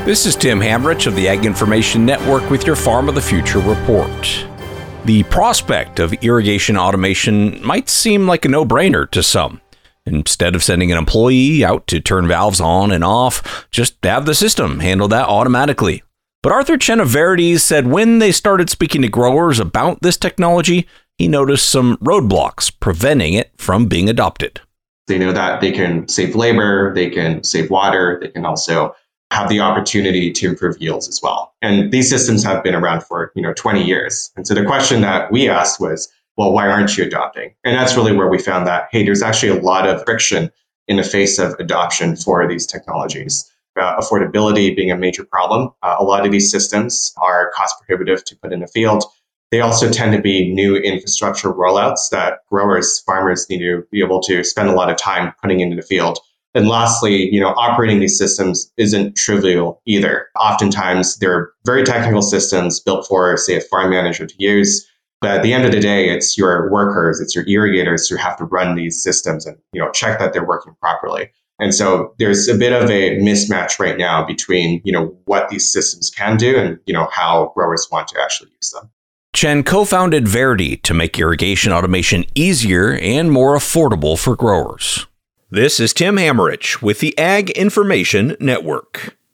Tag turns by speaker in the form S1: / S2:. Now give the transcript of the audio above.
S1: This is Tim Hamrich of the Ag Information Network with your Farm of the Future report. The prospect of irrigation automation might seem like a no-brainer to some. Instead of sending an employee out to turn valves on and off, just have the system handle that automatically. But Arthur Chen of Verity said when they started speaking to growers about this technology, he noticed some roadblocks preventing it from being adopted.
S2: They know that they can save labor, they can save water, they can also have the opportunity to improve yields as well. And these systems have been around for 20 years. And so the question that we asked was, well, why aren't you adopting? And that's really where we found that, hey, there's actually a lot of friction in the face of adoption for these technologies. Affordability being a major problem. A lot of these systems are cost prohibitive to put in the field. They also tend to be new infrastructure rollouts that farmers need to be able to spend a lot of time putting into the field. And lastly, operating these systems isn't trivial either. Oftentimes, they're very technical systems built for, say, a farm manager to use. But at the end of the day, it's your workers, it's your irrigators who have to run these systems and check that they're working properly. And so there's a bit of a mismatch right now between what these systems can do and how growers want to actually use them.
S1: Chen co-founded Verity to make irrigation automation easier and more affordable for growers. This is Tim Hamrich with the Ag Information Network.